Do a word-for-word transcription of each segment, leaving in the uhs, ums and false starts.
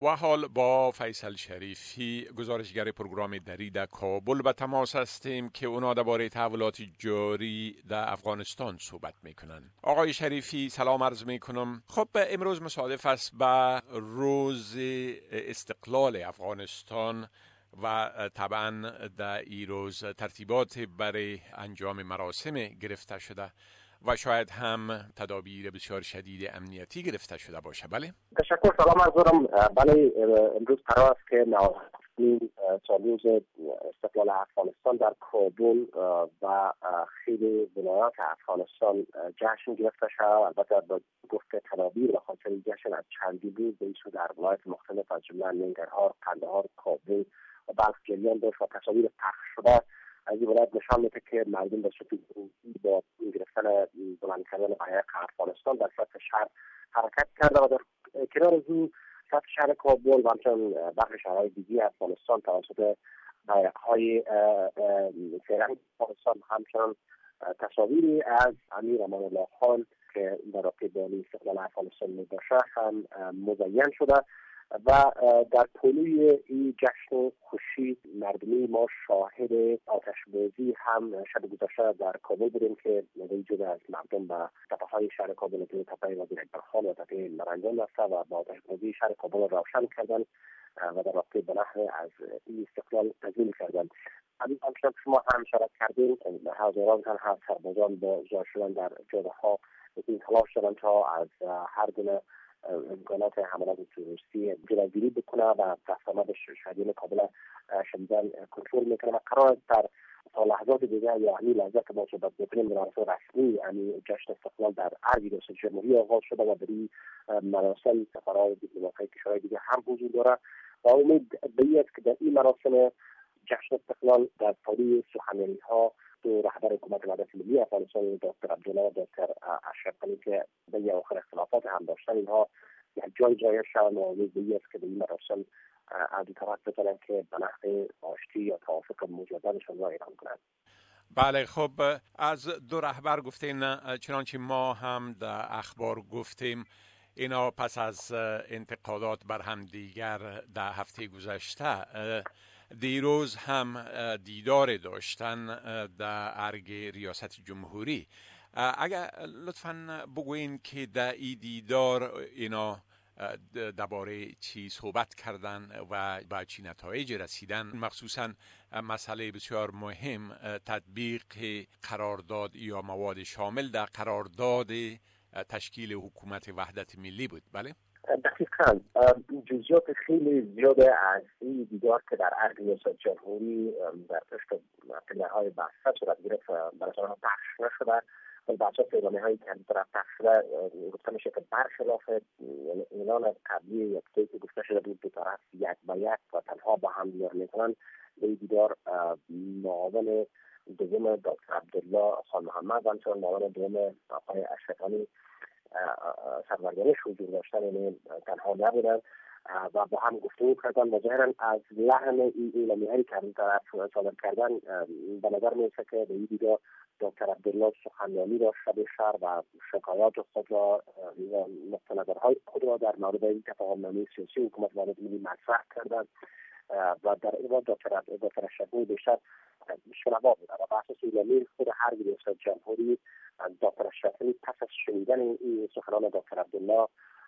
و حال با فیصل شریفی گزارشگر پروگرام دری در کابل به تماس هستیم که اونا درباره تحولات جاری در افغانستان صحبت میکنن. آقای شریفی سلام عرض میکنم. خب امروز مصادف است با روز استقلال افغانستان و طبعا در این روز ترتیبات برای انجام مراسم گرفته شده و شاید هم تدابیر بسیار شدید امنیتی گرفته شده باشه. بله تشکر. سلام عرض دارم. بله امروز قرار است که نهادین سالروز استقلال افغانستان در کابل و خیلی ولایات افغانستان جشن گرفته شد. البته با گفت تدابیر و خاطر جشن از چندی بود به ایشو در ولایات مختلف از جمله ننگرهار، قندهار، کابل و بلخ جریان داشت و تصاویر پخش شده از این ولایت نشان میده که مردم به صورت با گرفتن بلند کردن بیرق افغانستان در سطح شهر حرکت کرده و در کنار از او سطح شهر کابل و همچنان برخی شهرهای دیگه افغانستان توسط بیرق‌های فرهنگ افغانستان همچنان تصاویری از امیر امان الله خان که در رابطه با استقلال افغانستان میباشه هم مزین شده و در پلوی این جشن خوشی مردمی ما شاهد آتشبازی هم شب گذشته در کابل بودیم که وجود از مردم به تپه‌های شهر کابل که تپه وزیر اکبرخان و تپه مرنجان رفته و با آتشبازی شهر کابل روشن کردن و در رابطه به نحو از این استقلال تزیین کردن. همین همچنان شما هم شرکت کردیم هزاران تن از سربازان با ظاهر شدن در جاده‌ها این تلاش دارن تا از هر گونه امکانات حملات تروریستی جلوگیری بکنه و دستآمد شهریان کابل شدیداً کنترل میکنه و قرار است در تا لحظات دیگر یا همین لحظه که ما صحبت میکنیم مراسم رسمی یعنی جشن استقلال در ارگ ریاست جمهوری آغاز شده و در این مراسم سفرهای دیپلماتیک کشورهای دیگه هم حضور داره و امید به این است که در این مراسم جشن استقلال در پای سخنرانی‌ها دو رهبر حکومت وحدت ملی افغانستان دکتر عبدالله و دکتر اشرف غنی که به آخر اختلافات هم داشتن اینها یک جای جای شدن و امید به این است که در این مراسم از دو طرف بتونن که به نحو آشتی یا توافق مجددشان را اعلام کنند. بله خب از دو رهبر گفتین چنانچه ما هم در اخبار گفتیم اینا پس از انتقادات بر هم دیگر در هفته گذشته دیروز هم دیدار داشتن در ارگ ریاست جمهوری. اگر لطفاً بگوین که در این دیدار اینا درباره چی صحبت کردن و با چی نتایج رسیدن، مخصوصاً مسئله بسیار مهم تطبیق قرارداد یا مواد شامل در قرارداد تشکیل حکومت وحدت ملی بود. بله دقیقاً جزئیات خیلی زیاده از این دیدار که در ارگ ریاست جمهوری در پشت پله‌های بسته صورت گرفت برای آنها پخش نشده و بچه پیغامی‌هایی که از طرف پخش شده گفته میشه که برخلاف اعلان قبلی یک که گفته شده بود دو طرف یک به یک و تنها با هم دیدار میکنن به این دیدار معاون دوم دکتر عبدالله خان محمد و همچنان معاون دوم آقای اشرف غنی سرورگانش حضور داشتن یعنی تنها نبودن و با هم گفتگو کردن و ظاهرا از لحن این اعلامیه‌هایی که از طرف صادر کردن به نظر میرسه که به این دیدار دکتر عبدالله سخنرانی را شب شهر و شکایات خود را نقطه نظرهای خود را در مورد این تفاهم‌نامه سیاسی حکومت وحدت ملی مطرح کردند و در این باب دکتر دکتر اشرفی بیشتر شنوا بود و بحث اعلامیه خود هر ریاست جمهوری دکتر اشرفی پس از شنیدن این سخنان دکتر عبدالله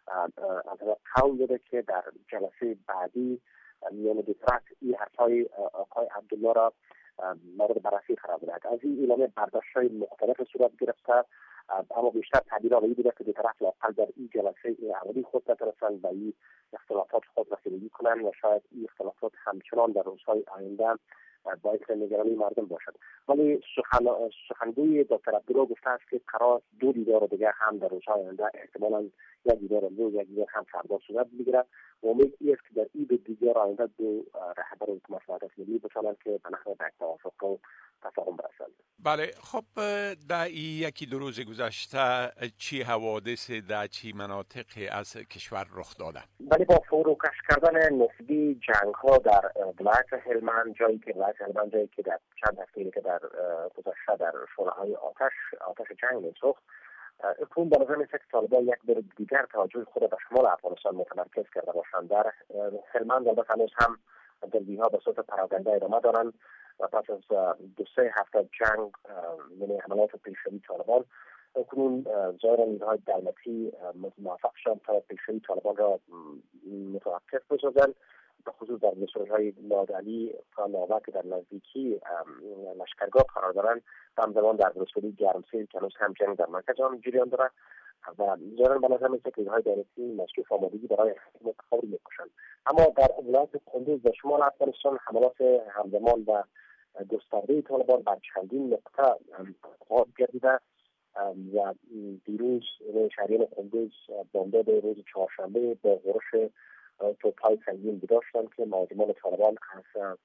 از قول داده که در جلسه بعدی میان دو طرف این حرفهای آقای عبدالله را مورد بررسی قرار بدهد. از این اعلامیه برداشت‌های مختلف صورت گرفته اما بیشتر تعبیر آقایی بوده که دو طرف لااقل در این جلسه اولی خود بتوانند و این اختلافات خود رسیدگی کنند و شاید این اختلافات همچنان در روزهای آینده باعث نگرانی مردم باشد. ولی سخن سخنگوی دکتر عبدالله گفته است که قرار دو دیدار دیگر هم در روزهای آینده احتمالاً یک دیدار امروز یک دیدار هم فردا صورت بگیرد و امید است که در این دو دیدار آینده دو رهبر حکومت وحدت ملی بتوانند که به نحو توافق و تفاهم برسند. بله خب در یکی دو روز گذشته چی حوادث در چی مناطق از کشور رخ داده؟ بله با فروکش کردن نسبی جنگ ها در ولایت هلمند جایی که ولایت هلمند جایی که در چند هفته که در گذشته در شعله های آتش آتش جنگ میسوخت اکنون به نظر می‌رسد که طالبان یک بار دیگر توجه خود به شمال افغانستان متمرکز کرده باشند. در هلمند البته هنوز هم دلگیری‌ها به صورت پراکنده ادامه دارند و پس از دو سه هفته جنگ، یعنی حملات پیشروی طالبان، اکنون ظاهرا نیروهای دولتی موفق شدند تا پیشروی طالبان را متوقف بسازند، به خصوص در ولسوالی‌های نادعلی و ناوه که در نزدیکی لشکرگاه قرار دارند و همزمان در ولسوالی گرمسیر که هنوز هم جنگ در مرکز آن جریان دارد و ظاهرا به نظر می‌رسد که نیروهای دولتی مصروف آمادگی برای متفاوتی می‌کشند. اما در ولایت کندوز و شمال افغانستان حملات همزمان و گسترده طالبان بر چندین نقطه آغاز گردیده و دیروز شهریان کندوز بامداد روز چهارشنبه با غرش توپ‌های سنگین داشتند که مهاجمان طالبان از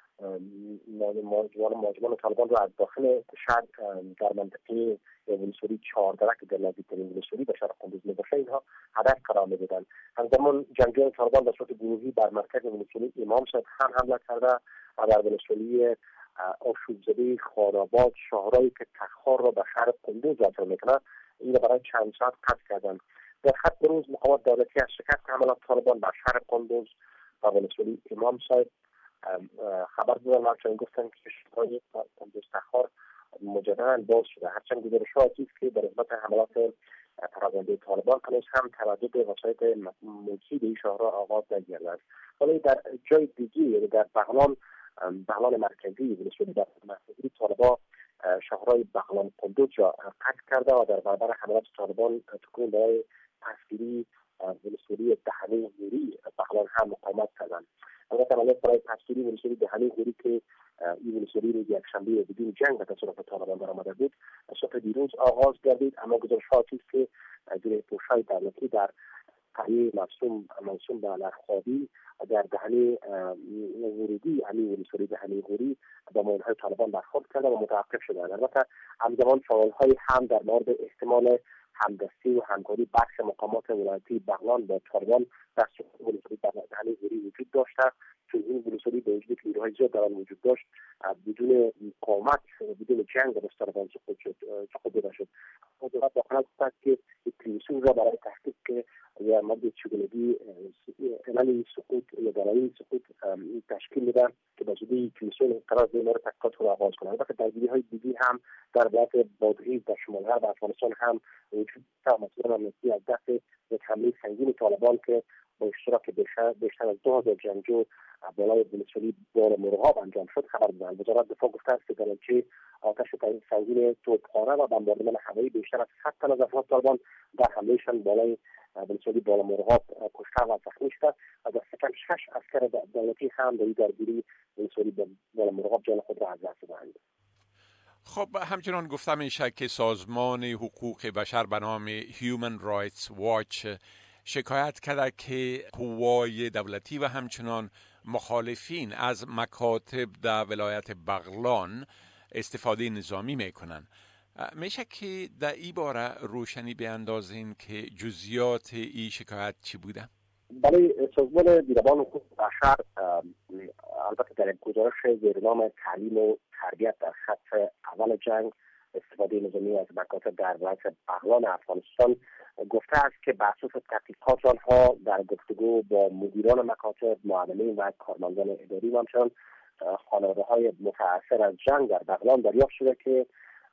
مهاجمان طالبان را از داخل شهر در منطقه ولسوالی چهارده که در نزدیکترین ولسوالی به شهر کندوز میباشه اینها هدف قرار میدادند. همزمان جنگجویان طالبان به صورت گروهی بر مرکز ولسوالی امام صاحب هم حمله کرده و در ولسوالی آشوب زده خاناباد شهرهایی که تخار را به شهر کندوز وصل میکنه این را برای چند ساعت قطع کردند. در خط روز مقامات دولتی از شکست حملات طالبان بر شهر کندوز و ولسوالی امام صاحب خبر دادن و چون گفتن که شهرهای کندوز تخار مجددا باز شده، هرچند گزارش‌ها است که در نسبت حملات پراکنده طالبان هنوز هم تردد وسایل ملکی به این شهرها آغاز نکرده است. ولی در جای دیگه در بغلان بغلان مرکزی ولسوالی در مرکزی طالبان شهرهای بغلان کندوز را قطع کرده و در برابر حملات طالبان تکون برای پسگیری ولسوالی دهنه هوری بغلان هم مقاومت کردند. البته عملیات برای پسگیری ولسوالی دهنه هوری که این ولسوالی روز یکشنبه بدون جنگ به تصرف طالبان درآمده بود صبح دیروز آغاز گردید، اما گزارش‌ها است که گروه پوش‌های دولتی در قریه مصوم منصوم به لرخوابی در دهنه ورودی همین ولسوالی دهنه هوری با مامورهای طالبان برخورد کرده و متوقف شده. البته همزمان سوال‌های هم در مورد احتمال همدستی و همکاری بخش مقامات ولایتی بغلان با طالبان در ولسوالی دهنه هوری وجود داشته، چون این ولسوالی به وجود نیروهای زیاد در آن وجود داشت بدون مقاومت بدون جنگ به طالبان سقوط شد سقوط داده شد. دولت داخل گفت که کمیسیون را برای تحقیق که یا مورد چگونگی علل سقوط یا دلایل سقوط تشکیل میدن که با زودی کمیسیون قرار به مورد تحقیقات را آغاز کنند. البته درگیری‌های دیگه هم در ولایت بادغیس در شمال غرب افغانستان هم وجود دارد. مثلا امنیتی از دست یک حمله سنگین طالبان که با اشتراک بیشتر بیشتر از دو هزار جنگجو بالای ولسوالی بال مرغاب انجام شد خبر دادند. وزارت دفاع گفته است که در نتیجه آتش سنگین توپخانه و بمباردمان هوایی بیشتر از صد تن از افراد طالبان در حملهشان بالای ولسوالی بال مرغاب کشته و زخمی شده و دست کم شش عسکر دولتی هم در این درگیری ولسوالی بال مرغاب جان خود را از دست دادند. خب همچنان گفته میشه که سازمان حقوق بشر به نام Human Rights Watch شکایت کرده که قوای دولتی و همچنان مخالفین از مکاتب در ولایت بغلان استفاده نظامی میکنن. میشه که در این باره روشنی بیاندازین که جزئیات این شکایت چی بوده؟ بله، سازمان بیربان حقوق بشر البته در یک گزارش زیرنام تعلیم و تربیت در خط اول جنگ استفاده نظامی از مکاتب در ولایت بغلان افغانستان گفته است که بر اساس تحقیقات آنها در گفتگو با مدیران مکاتب، معلمین و کارمندان اداری و همچنان خانواده‌های متأثر از جنگ در بغلان دریافت شده که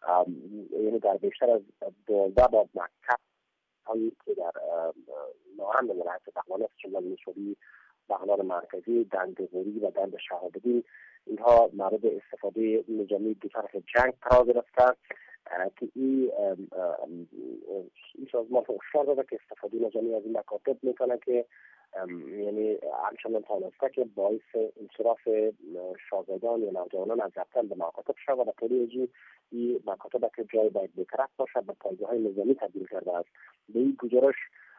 یعنی در بیشتر از دوازده باب مکتب هایی که در ناهند ولایت بغلان است، جمله ولسوالی بغلان مرکزی، دند غوری و دند شهاب‌الدین، اینها مورد استفاده نظامی دو طرف جنگ قرار گرفته که این این سازمان هشدار داده که استفاده نظامی از این مکاتب میکنه که یعنی همچنان توانسته که باعث انصراف شاگردان یا نوجوانان از رفتن به مکاتب شود و در طوری این مکاتب که جای باید بی‌طرف باشد به پایگاه‌های نظامی تبدیل کرده است. به این گزارش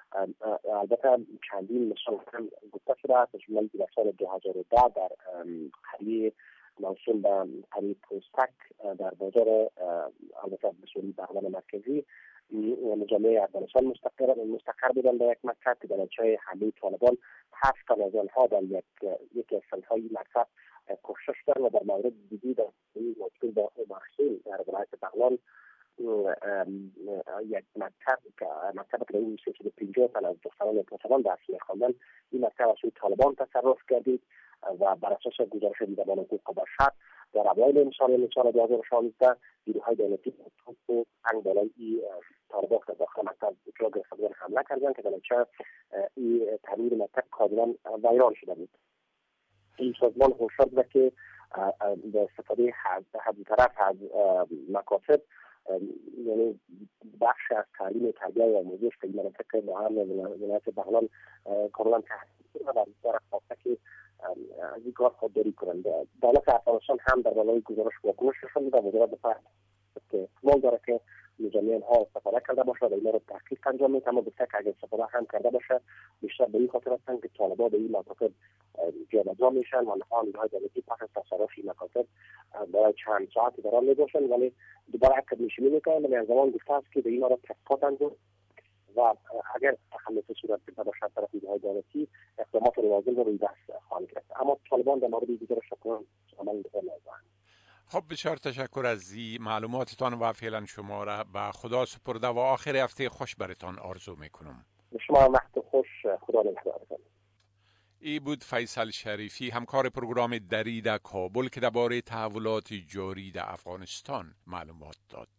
البته چندین مثال هم گفته شده است، جمله در سال دو هزار و ده در قریه موسوم به قریه پوستک در بازار البته بسیاری بغلان مرکزی مجمع افغانستان مستقر مستقر بودن در یک مکتب که در نتیجه حمله طالبان هفت تن از آنها در یک یکی از صنف‌های مکتب کشته شدند و در مورد دیگری در موسوم به عمرخیل در ولایت بغلان یک مکتب مکتب که این میشه که پنجاه تن از دختران پاسبان درس می‌خواندن، این مکتب از سوی طالبان تصرف گردید و بر اساس گزارش دیدبان حقوق بشر در اوایل سال سال دو هزار و شانزده نیروهای دولتی و انگلای طالبان در داخل مکتب اجرا گرفتن حمله کردند که در نتیجه این تعمیر مکتب کاملا ویران شده بود. این سازمان هشدار داد که به استفاده حد طرف از مکاتب، یعنی بخش از تعلیم و تربیت و آموزش که این مناطق مهم ولایت بغلان کاملا تحقیق شده و داره خواسته که از این کار خودداری کنند. دولت افغانستان هم در بالای گزارش واکنش نشان داده و وزارت دفاع که احتمال داره که نظامیان ها استفاده کرده باشه و اینا رو تحقیق انجام میده، اما گفته که اگر استفاده هم کرده باشه بیشتر به این خاطر هستند که طالبان به این مکاتب جابجا میشن و نهان نیروهای دولتی پس از تصرف این مکاتب برای چند ساعتی در آن میباشن، ولی دوباره عقب نشینی میکنن. ولی از زمان گفته است که به اینا رو تحقیقات انجام و اگر تخلف صورت بگیره باشه از طرف نیروهای دولتی اقدامات لازم رو روی دست خواهند گرفت. اما طالبان در مورد دیگر شکل عمل نمی‌کنند. خب بسیار تشکر از این معلوماتتان و فعلا شما را به خدا سپرده و آخر هفته خوش برتان آرزو میکنم. شما وقت خوش، خدا نگهدارتان. ای بود فیصل شریفی، همکار پروگرام دری در کابل که درباره تحولات جاری در افغانستان معلومات داد.